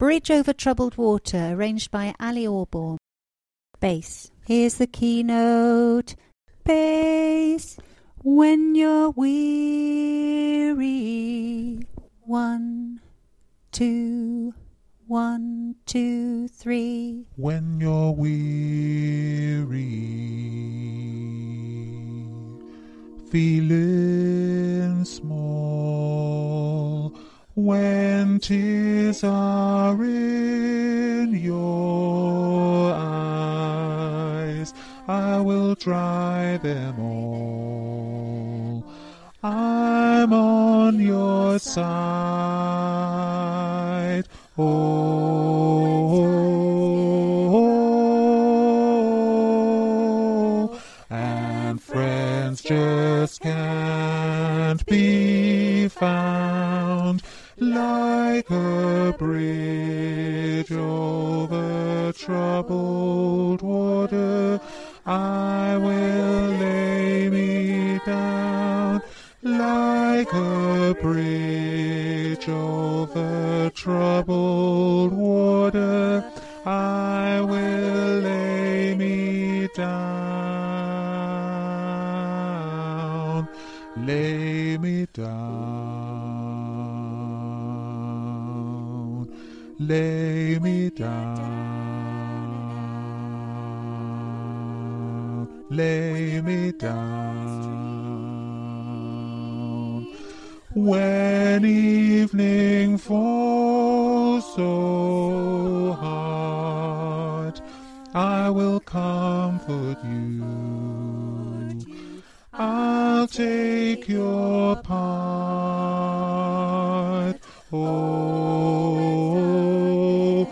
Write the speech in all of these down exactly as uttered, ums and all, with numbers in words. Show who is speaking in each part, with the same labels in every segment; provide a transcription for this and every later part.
Speaker 1: Bridge Over Troubled Water, arranged by Ali Orborn. Bass. Here's the keynote. Bass. When you're weary. One, two, one, two, three.
Speaker 2: When you're weary, feeling small, when tears are in your eyes, I will dry them all. I'm on your side. Oh, and friends just can't be found like a bridge over troubled water. I will lay me down like a bridge over troubled water. I will lay me down, lay me down, lay me down, lay me down. When evening falls so hard, I will comfort you. I'll take your part. Oh,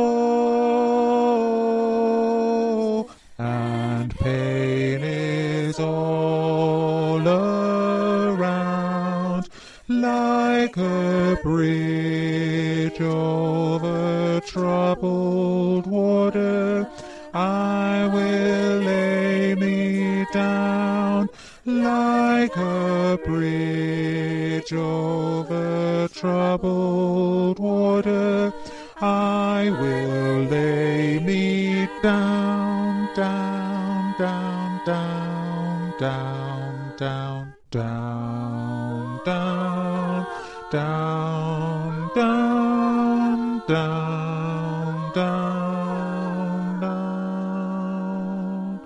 Speaker 2: oh, and pain is all around, like a bridge over troubled water. I will lay me down like a bridge over troubled water. I will lay me down, down, down, down, down, down, down, down, down, down, down, down, down.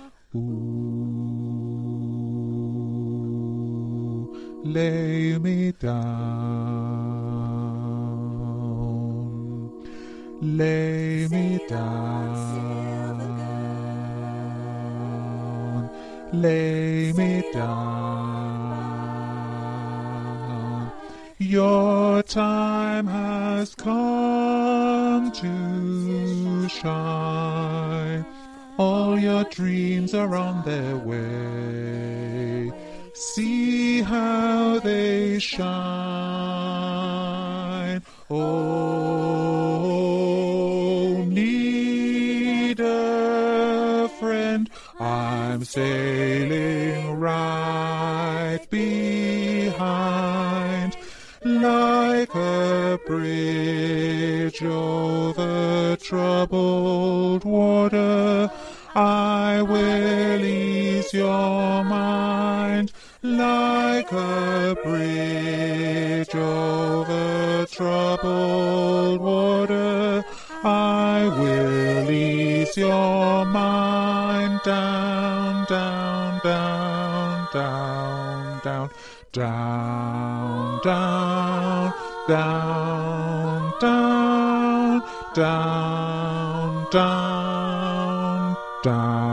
Speaker 2: Ooh, lay me down, lay me down, lay me down. Your time has come to shine. All your dreams are on their way. See how they shine. Oh, need a friend. I'm sailing right behind, like a bridge over troubled water. I will ease your mind, like a bridge over troubled water. I will ease your mind down, down, down, down, down, down, down, down, down, down, down, down.